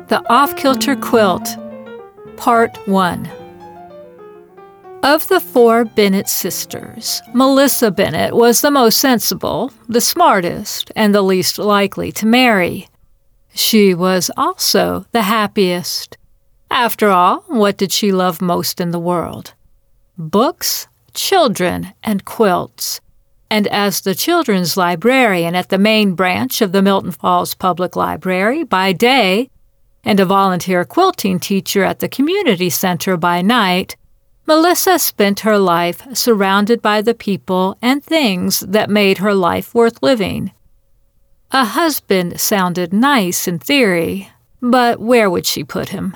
The Off-Kilter Quilt, Part 1. Of the four Bennet sisters, Melissa Bennet was the most sensible, the smartest, and the least likely to marry. She was also the happiest. After all, what did she love most in the world? Books, children, and quilts. And as the children's librarian at the main branch of the Milton Falls Public Library by day, and a volunteer quilting teacher at the community center by night, Melissa spent her life surrounded by the people and things that made her life worth living. A husband sounded nice in theory, but where would she put him?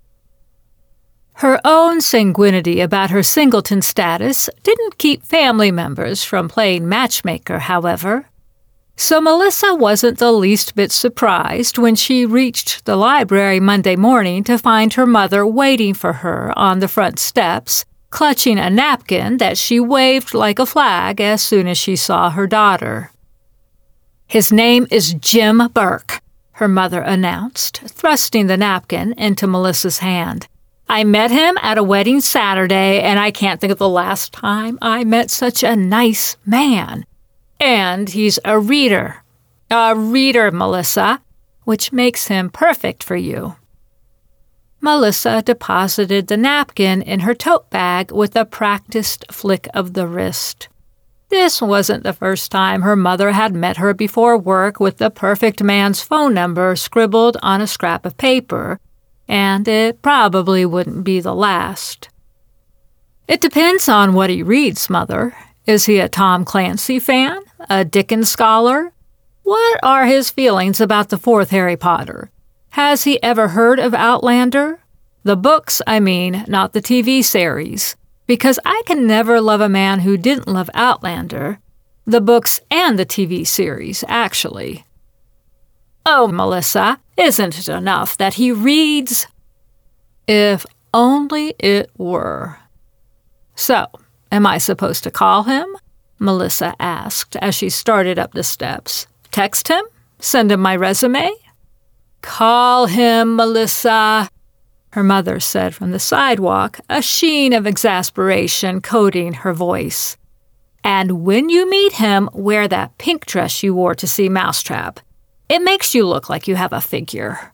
Her own sanguinity about her singleton status didn't keep family members from playing matchmaker, however. So Melissa wasn't the least bit surprised when she reached the library Monday morning to find her mother waiting for her on the front steps, clutching a napkin that she waved like a flag as soon as she saw her daughter. "His name is Jim Burke," her mother announced, thrusting the napkin into Melissa's hand. "I met him at a wedding Saturday, and I can't think of the last time I met such a nice man. And he's a reader. A reader, Melissa, which makes him perfect for you." Melissa deposited the napkin in her tote bag with a practiced flick of the wrist. This wasn't the first time her mother had met her before work with the perfect man's phone number scribbled on a scrap of paper, and it probably wouldn't be the last. "It depends on what he reads, Mother. Is he a Tom Clancy fan? A Dickens scholar? What are his feelings about the fourth Harry Potter? Has he ever heard of Outlander? The books, I mean, not the TV series. Because I can never love a man who didn't love Outlander. The books and the TV series, actually." "Oh, Melissa, isn't it enough that he reads?" If only it were. "So, am I supposed to call him?" Melissa asked as she started up the steps. "Text him? Send him my resume?" "Call him, Melissa," her mother said from the sidewalk, a sheen of exasperation coating her voice. "And when you meet him, wear that pink dress you wore to see Mousetrap. It makes you look like you have a figure."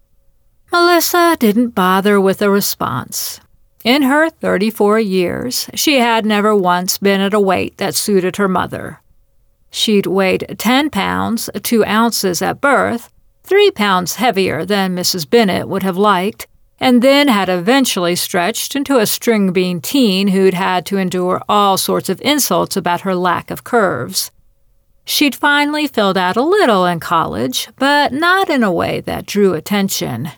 Melissa didn't bother with a response. In her 34 years, she had never once been at a weight that suited her mother. She'd weighed 10 pounds, 2 ounces at birth, 3 pounds heavier than Mrs. Bennet would have liked, and then had eventually stretched into a string-bean teen who'd had to endure all sorts of insults about her lack of curves. She'd finally filled out a little in college, but not in a way that drew attention.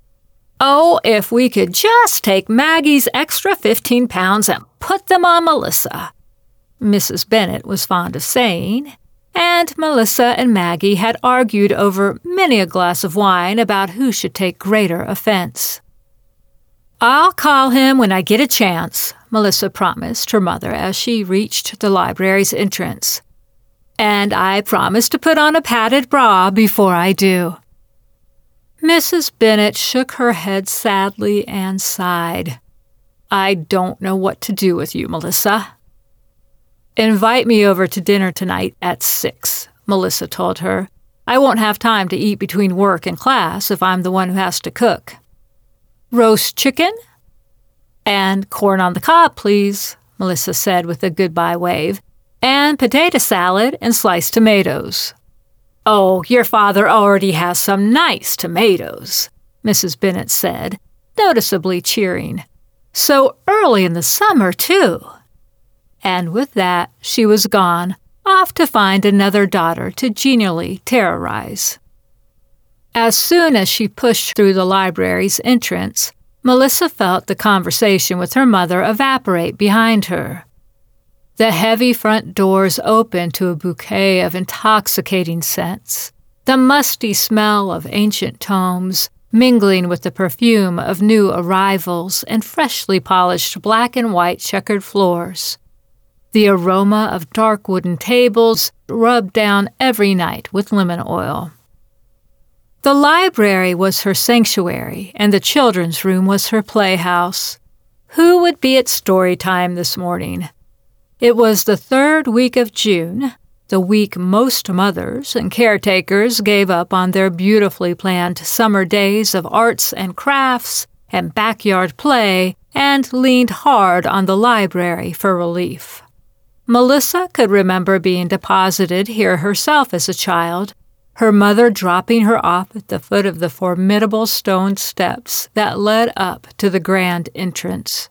"Oh, if we could just take Maggie's extra 15 pounds and put them on Melissa," Mrs. Bennet was fond of saying, and Melissa and Maggie had argued over many a glass of wine about who should take greater offense. "I'll call him when I get a chance," Melissa promised her mother as she reached the library's entrance. "And I promise to put on a padded bra before I do." Mrs. Bennet shook her head sadly and sighed. "I don't know what to do with you, Melissa." "Invite me over to dinner tonight at 6, Melissa told her. "I won't have time to eat between work and class if I'm the one who has to cook." "Roast chicken?" "And corn on the cob, please," Melissa said with a goodbye wave. "And potato salad and sliced tomatoes." "Oh, your father already has some nice tomatoes," Mrs. Bennet said, noticeably cheering. "So early in the summer, too." And with that, she was gone, off to find another daughter to genially terrorize. As soon as she pushed through the library's entrance, Melissa felt the conversation with her mother evaporate behind her. The heavy front doors opened to a bouquet of intoxicating scents, the musty smell of ancient tomes, mingling with the perfume of new arrivals and freshly polished black and white checkered floors. The aroma of dark wooden tables rubbed down every night with lemon oil. The library was her sanctuary, and the children's room was her playhouse. Who would be at story time this morning? It was the 3rd week of June, the week most mothers and caretakers gave up on their beautifully planned summer days of arts and crafts and backyard play and leaned hard on the library for relief. Melissa could remember being deposited here herself as a child, her mother dropping her off at the foot of the formidable stone steps that led up to the grand entrance.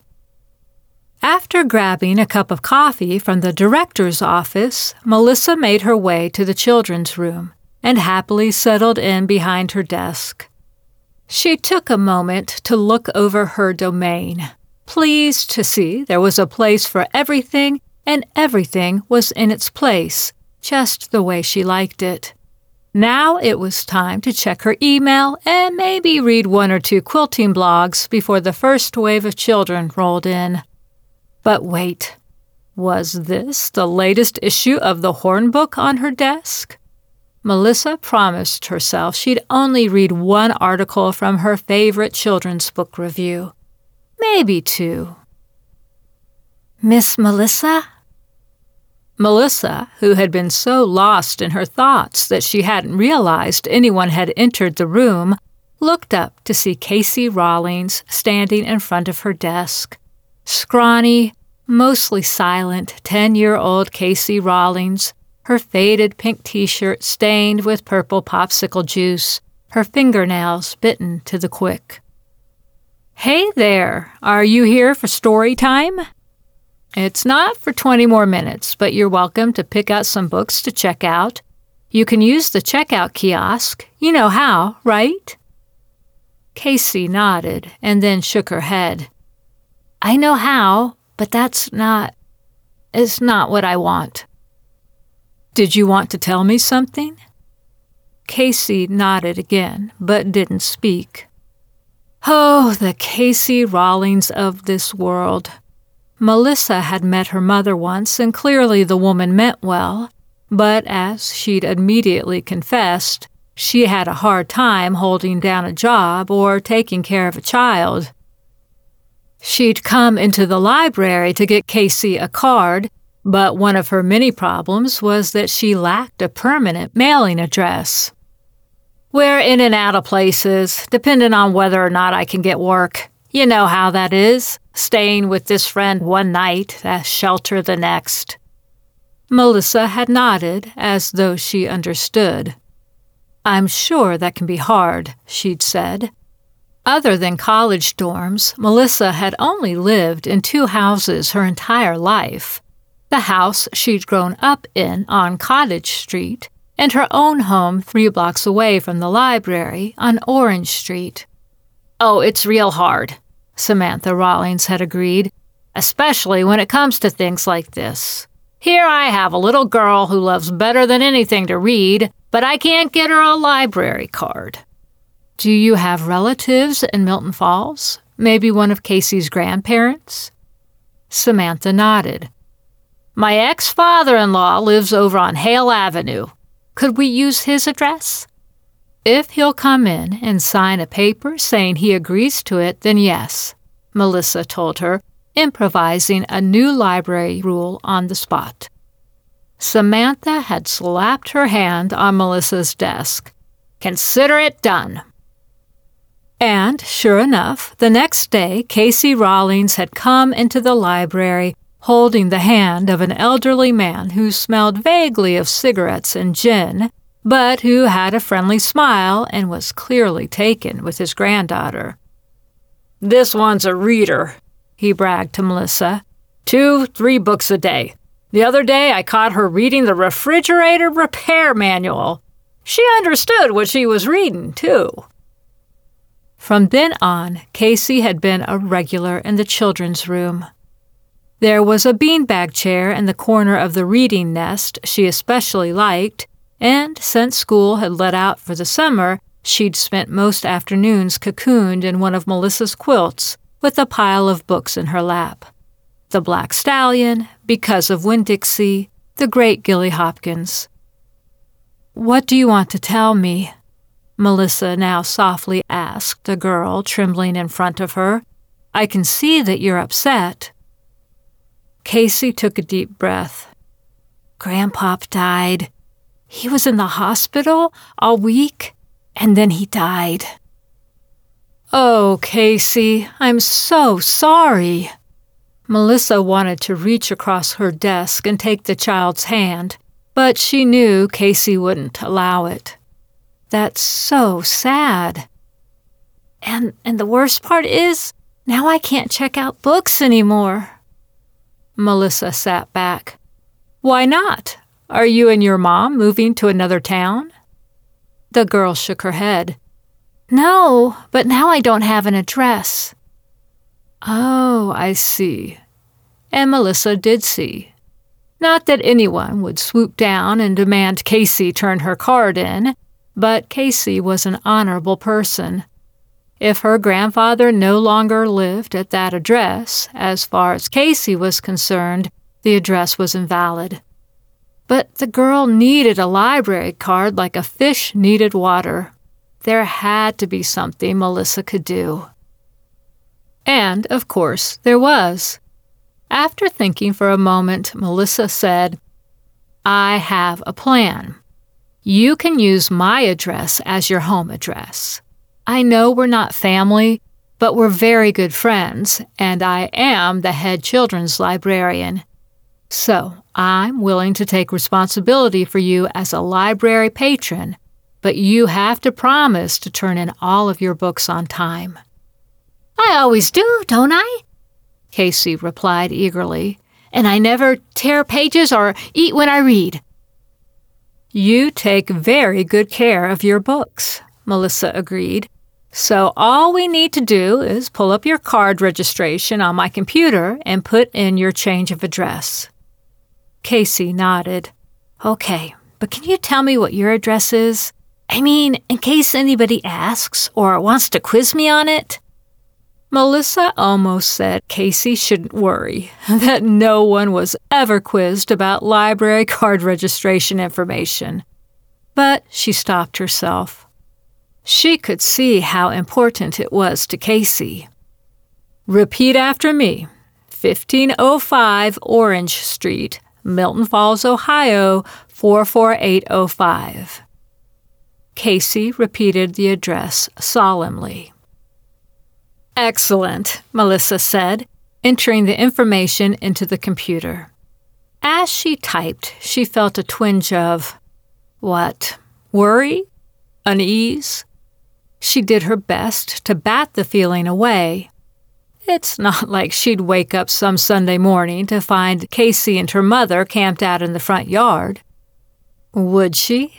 After grabbing a cup of coffee from the director's office, Melissa made her way to the children's room and happily settled in behind her desk. She took a moment to look over her domain, pleased to see there was a place for everything and everything was in its place, just the way she liked it. Now it was time to check her email and maybe read 1 or 2 quilting blogs before the first wave of children rolled in. But wait, was this the latest issue of the Hornbook on her desk? Melissa promised herself she'd only read 1 article from her favorite children's book review. Maybe 2. Miss Melissa? Melissa, who had been so lost in her thoughts that she hadn't realized anyone had entered the room, looked up to see Casey Rawlings standing in front of her desk. Scrawny, mostly silent 10-year-old Casey Rawlings, her faded pink t-shirt stained with purple popsicle juice, her fingernails bitten to the quick. "Hey there, are you here for story time? It's not for 20 more minutes, but you're welcome to pick out some books to check out. You can use the checkout kiosk. You know how, right?" Casey nodded and then shook her head. "I know how, but it's not what I want." "Did you want to tell me something?" Casey nodded again, but didn't speak. Oh, the Casey Rawlings of this world. Melissa had met her mother once, and clearly the woman meant well, but as she'd immediately confessed, she had a hard time holding down a job or taking care of a child. She'd come into the library to get Casey a card, but one of her many problems was that she lacked a permanent mailing address. "We're in and out of places, depending on whether or not I can get work. You know how that is, staying with this friend one night, a shelter the next." Melissa had nodded as though she understood. "I'm sure that can be hard," she'd said. Other than college dorms, Melissa had only lived in 2 houses her entire life. The house she'd grown up in on Cottage Street, and her own home 3 blocks away from the library on Orange Street. "Oh, it's real hard," Samantha Rawlings had agreed, "especially when it comes to things like this. Here I have a little girl who loves better than anything to read, but I can't get her a library card." "Do you have relatives in Milton Falls? Maybe one of Casey's grandparents?" Samantha nodded. "My ex-father-in-law lives over on Hale Avenue. Could we use his address?" "If he'll come in and sign a paper saying he agrees to it, then yes," Melissa told her, improvising a new library rule on the spot. Samantha had slapped her hand on Melissa's desk. "Consider it done." And, sure enough, the next day, Casey Rawlings had come into the library holding the hand of an elderly man who smelled vaguely of cigarettes and gin, but who had a friendly smile and was clearly taken with his granddaughter. "This one's a reader," he bragged to Melissa. 2-3 books a day. The other day I caught her reading the refrigerator repair manual. She understood what she was reading, too. From then on, Casey had been a regular in the children's room. There was a beanbag chair in the corner of the reading nest she especially liked, and since school had let out for the summer, she'd spent most afternoons cocooned in one of Melissa's quilts with a pile of books in her lap. The Black Stallion, Because of Winn-Dixie, The Great Gilly Hopkins. "What do you want to tell me?" Melissa now softly asked a girl trembling in front of her. "I can see that you're upset." Casey took a deep breath. "Grandpop died. He was in the hospital all week, and then he died." "Oh, Casey, I'm so sorry." Melissa wanted to reach across her desk and take the child's hand, but she knew Casey wouldn't allow it. "That's so sad. And the worst part is, now I can't check out books anymore." Melissa sat back. "Why not? Are you and your mom moving to another town?" The girl shook her head. "No, but now I don't have an address." "Oh, I see." And Melissa did see. Not that anyone would swoop down and demand Casey turn her card in, but Casey was an honorable person. If her grandfather no longer lived at that address, as far as Casey was concerned, the address was invalid. But the girl needed a library card like a fish needed water. There had to be something Melissa could do. And, of course, there was. After thinking for a moment, Melissa said, "I have a plan. You can use my address as your home address. I know we're not family, but we're very good friends, and I am the head children's librarian. So I'm willing to take responsibility for you as a library patron, but you have to promise to turn in all of your books on time." "I always do, don't I?" Casey replied eagerly. "And I never tear pages or eat when I read." "You take very good care of your books," Melissa agreed. "So all we need to do is pull up your card registration on my computer and put in your change of address." Casey nodded. "Okay, but can you tell me what your address is? I mean, in case anybody asks or wants to quiz me on it." Melissa almost said Casey shouldn't worry, that no one was ever quizzed about library card registration information. But she stopped herself. She could see how important it was to Casey. "Repeat after me. 1505 Orange Street, Milton Falls, Ohio, 44805. Casey repeated the address solemnly. "Excellent," Melissa said, entering the information into the computer. As she typed, she felt a twinge of, worry? Unease? She did her best to bat the feeling away. It's not like she'd wake up some Sunday morning to find Casey and her mother camped out in the front yard. Would she?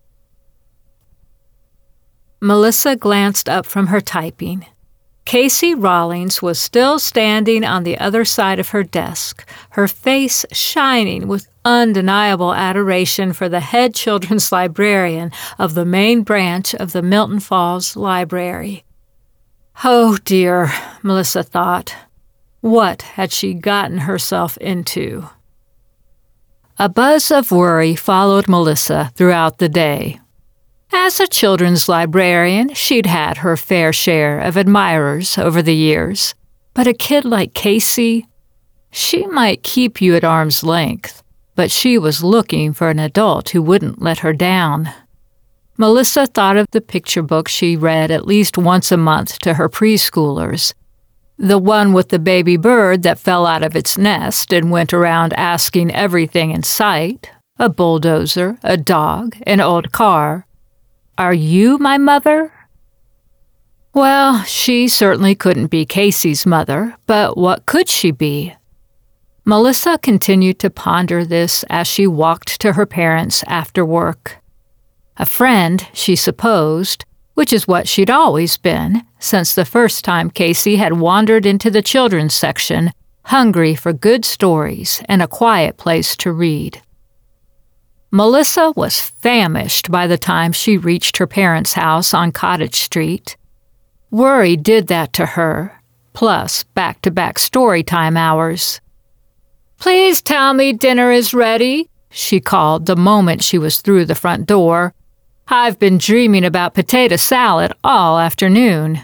Melissa glanced up from her typing. Casey Rawlings was still standing on the other side of her desk, her face shining with undeniable adoration for the head children's librarian of the main branch of the Milton Falls Library. Oh dear, Melissa thought. What had she gotten herself into? A buzz of worry followed Melissa throughout the day. As a children's librarian, she'd had her fair share of admirers over the years, but a kid like Casey, she might keep you at arm's length, but she was looking for an adult who wouldn't let her down. Melissa thought of the picture book she read at least once a month to her preschoolers, the one with the baby bird that fell out of its nest and went around asking everything in sight, a bulldozer, a dog, an old car, "Are you my mother?" Well, she certainly couldn't be Casey's mother, but what could she be? Melissa continued to ponder this as she walked to her parents after work. A friend, she supposed, which is what she'd always been, since the first time Casey had wandered into the children's section, hungry for good stories and a quiet place to read. Melissa was famished by the time she reached her parents' house on Cottage Street. Worry did that to her, plus back-to-back story time hours. "Please tell me dinner is ready," she called the moment she was through the front door. I've been dreaming about potato salad all afternoon."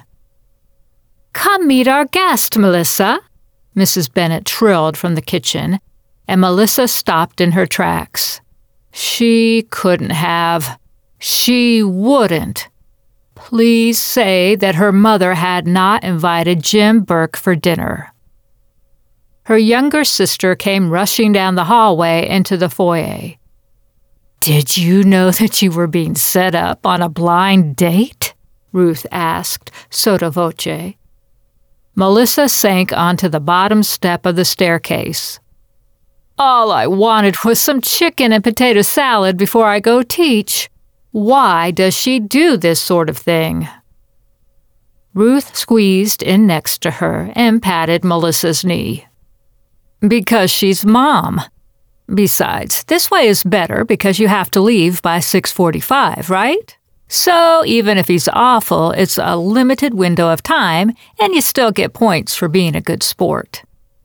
"Come meet our guest, Melissa," Mrs. Bennet trilled from the kitchen, and Melissa stopped in her tracks. She couldn't have. She wouldn't. Please say that her mother had not invited Jim Burke for dinner. Her younger sister came rushing down the hallway into the foyer. "Did you know that you were being set up on a blind date?" Ruth asked, sotto voce. Melissa sank onto the bottom step of the staircase. "All I wanted was some chicken and potato salad before I go teach. Why does she do this sort of thing?" Ruth squeezed in next to her and patted Melissa's knee. "Because she's Mom. Besides, this way is better because you have to leave by 6:45, right? So even if he's awful, it's a limited window of time and you still get points for being a good sport."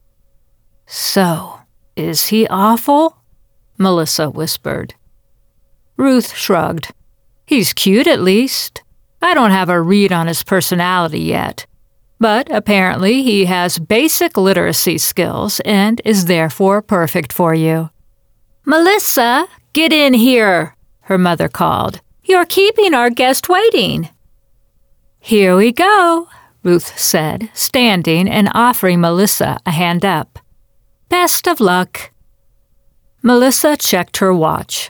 "So, is he awful?" Melissa whispered. Ruth shrugged. "He's cute at least. I don't have a read on his personality yet. But apparently he has basic literacy skills and is therefore perfect for you." "Melissa, get in here," her mother called. "You're keeping our guest waiting." "Here we go," Ruth said, standing and offering Melissa a hand up. "Best of luck." Melissa checked her watch.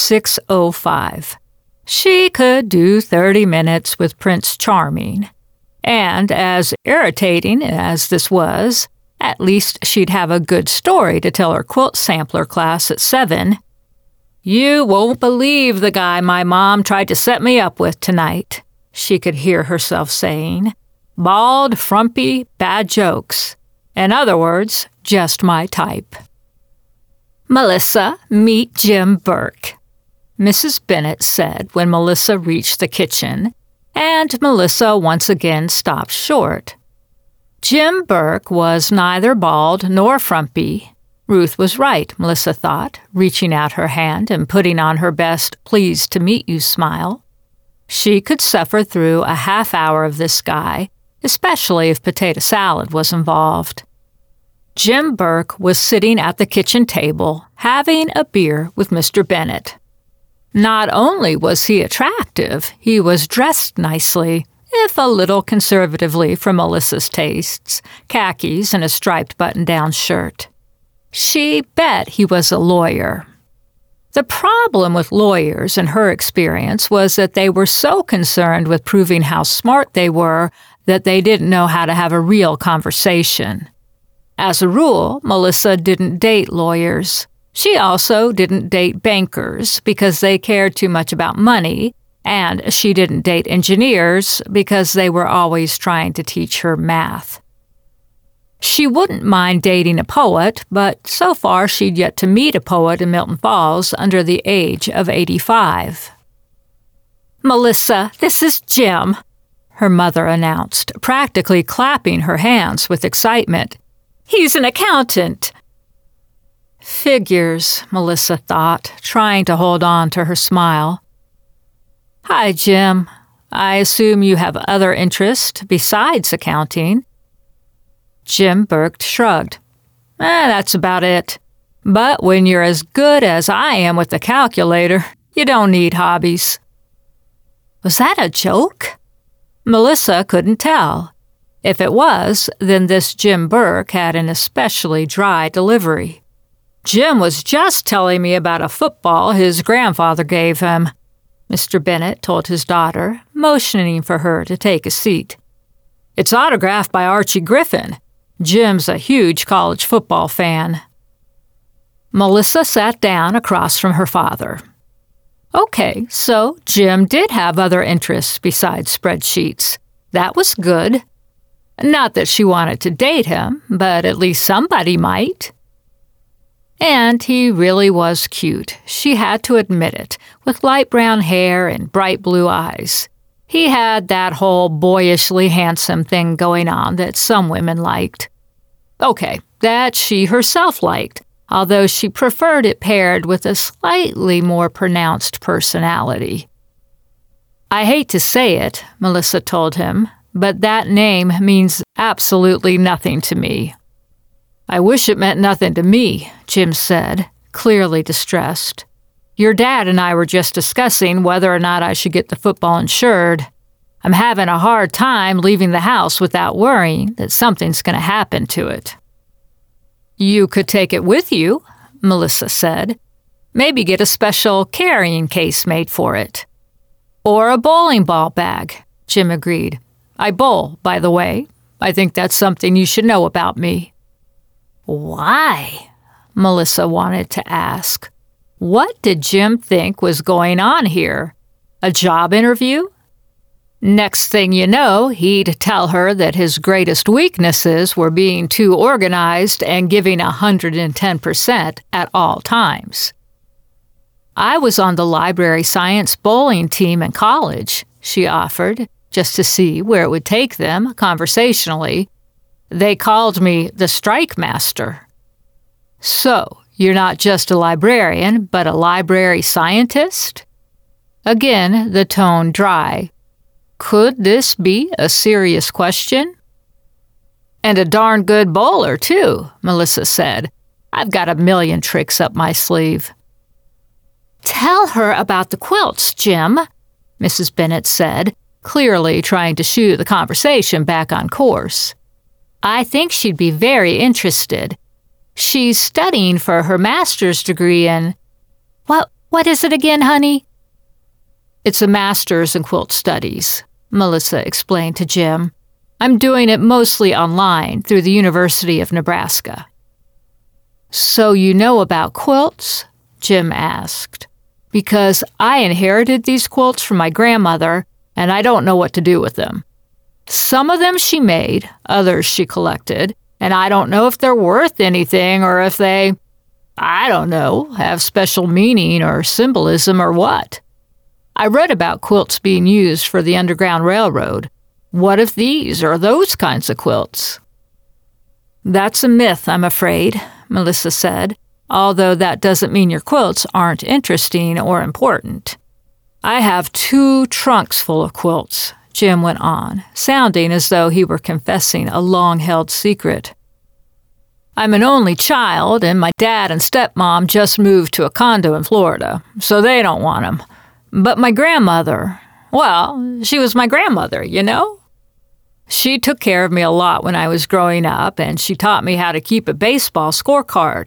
6:05. She could do 30 minutes with Prince Charming. And as irritating as this was, at least she'd have a good story to tell her quilt sampler class at 7. "You won't believe the guy my mom tried to set me up with tonight," she could hear herself saying. "Bald, frumpy, bad jokes. In other words, just my type." "Melissa, meet Jim Burke," Mrs. Bennet said when Melissa reached the kitchen, and Melissa once again stopped short. Jim Burke was neither bald nor frumpy. Ruth was right, Melissa thought, reaching out her hand and putting on her best pleased to meet you smile. She could suffer through a half hour of this guy, especially if potato salad was involved. Jim Burke was sitting at the kitchen table, having a beer with Mr. Bennet. Not only was he attractive, he was dressed nicely, if a little conservatively for Melissa's tastes, khakis and a striped button-down shirt. She bet he was a lawyer. The problem with lawyers, in her experience, was that they were so concerned with proving how smart they were that they didn't know how to have a real conversation. As a rule, Melissa didn't date lawyers. She also didn't date bankers because they cared too much about money, and she didn't date engineers because they were always trying to teach her math. She wouldn't mind dating a poet, but so far she'd yet to meet a poet in Milton Falls under the age of 85. "Melissa, this is Jim," her mother announced, practically clapping her hands with excitement. "He's an accountant." Figures, Melissa thought, trying to hold on to her smile. "Hi, Jim. I assume you have other interests besides accounting." Jim Burke shrugged. That's about it. But when you're as good as I am with the calculator, you don't need hobbies." Was that a joke? Melissa couldn't tell. If it was, then this Jim Burke had an especially dry delivery. "Jim was just telling me about a football his grandfather gave him," Mr. Bennet told his daughter, motioning for her to take a seat. "It's autographed by Archie Griffin. Jim's a huge college football fan." Melissa sat down across from her father. Okay, so Jim did have other interests besides spreadsheets. That was good. Not that she wanted to date him, but at least somebody might. And he really was cute, she had to admit it, with light brown hair and bright blue eyes. He had that whole boyishly handsome thing going on that some women liked. Okay, that she herself liked, although she preferred it paired with a slightly more pronounced personality. I hate to say it, Melissa told him, but that name means absolutely nothing to me. I wish it meant nothing to me, Jim said, clearly distressed. Your dad and I were just discussing whether or not I should get the football insured. I'm having a hard time leaving the house without worrying that something's going to happen to it. You could take it with you, Melissa said. Maybe get a special carrying case made for it. Or a bowling ball bag, Jim agreed. I bowl, by the way. I think that's something you should know about me. Why? Melissa wanted to ask. What did Jim think was going on here? A job interview? Next thing you know, he'd tell her that his greatest weaknesses were being too organized and giving 110% at all times. I was on the library science bowling team in college, she offered, just to see where it would take them conversationally. They called me the strike master. So, you're not just a librarian, but a library scientist? Again, the tone dry. Could this be a serious question? And a darn good bowler, too, Melissa said. I've got a million tricks up my sleeve. Tell her about the quilts, Jim, Mrs. Bennet said, clearly trying to shoo the conversation back on course. I think she'd be very interested. She's studying for her master's degree in... What is it again, honey? It's a master's in quilt studies, Melissa explained to Jim. I'm doing it mostly online through the University of Nebraska. So you know about quilts? Jim asked. Because I inherited these quilts from my grandmother, and I don't know what to do with them. Some of them she made, others she collected, and I don't know if they're worth anything or if they, I don't know, have special meaning or symbolism or what. I read about quilts being used for the Underground Railroad. What if these or those kinds of quilts? That's a myth, I'm afraid, Melissa said, although that doesn't mean your quilts aren't interesting or important. I have 2 trunks full of quilts, Jim went on, sounding as though he were confessing a long-held secret. I'm an only child, and my dad and stepmom just moved to a condo in Florida, so they don't want them. But my grandmother, well, she was my grandmother, you know? She took care of me a lot when I was growing up, and she taught me how to keep a baseball scorecard.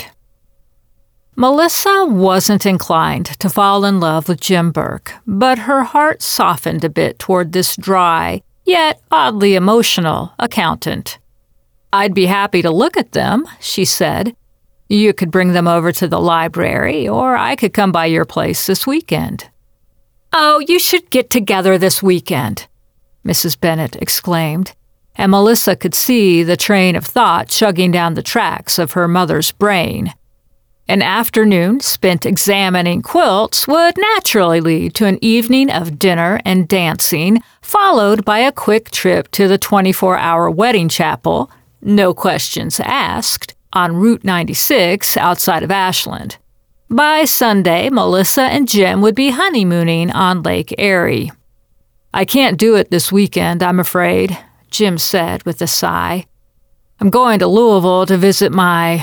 Melissa wasn't inclined to fall in love with Jim Burke, but her heart softened a bit toward this dry, yet oddly emotional, accountant. I'd be happy to look at them, she said. You could bring them over to the library, or I could come by your place this weekend. Oh, you should get together this weekend, Mrs. Bennet exclaimed, and Melissa could see the train of thought chugging down the tracks of her mother's brain. An afternoon spent examining quilts would naturally lead to an evening of dinner and dancing, followed by a quick trip to the 24-hour wedding chapel, no questions asked, on Route 96 outside of Ashland. By Sunday, Melissa and Jim would be honeymooning on Lake Erie. I can't do it this weekend, I'm afraid, Jim said with a sigh. I'm going to Louisville to visit my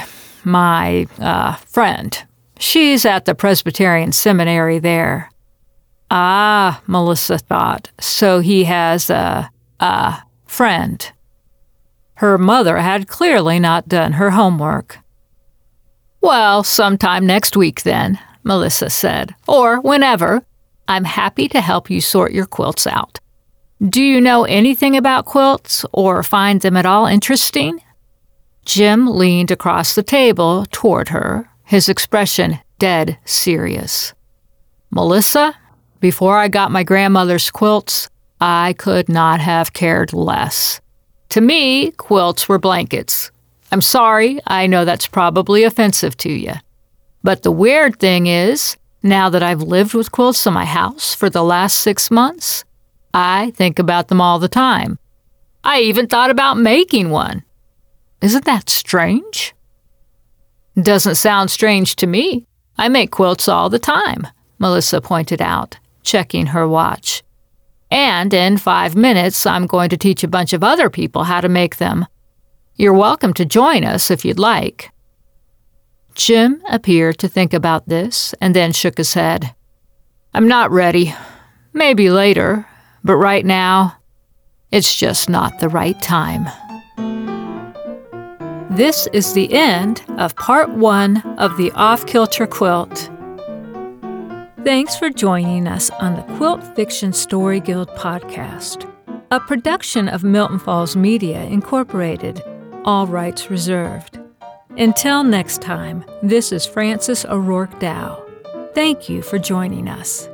friend. She's at the Presbyterian Seminary there. Ah, Melissa thought, so he has a friend. Her mother had clearly not done her homework. Well, sometime next week then, Melissa said, or whenever. I'm happy to help you sort your quilts out. Do you know anything about quilts or find them at all interesting? Jim leaned across the table toward her, his expression dead serious. Melissa, before I got my grandmother's quilts, I could not have cared less. To me, quilts were blankets. I'm sorry, I know that's probably offensive to you. But the weird thing is, now that I've lived with quilts in my house for the last 6 months, I think about them all the time. I even thought about making one. Isn't that strange? Doesn't sound strange to me. I make quilts all the time, Melissa pointed out, checking her watch. And in 5 minutes, I'm going to teach a bunch of other people how to make them. You're welcome to join us if you'd like." Jim appeared to think about this and then shook his head. "I'm not ready. Maybe later, but right now, it's just not the right time." This is the end of part 1 of the Off-Kilter Quilt. Thanks for joining us on the Quilt Fiction Story Guild podcast, a production of Milton Falls Media Incorporated, all rights reserved. Until next time, this is Frances O'Rourke Dow. Thank you for joining us.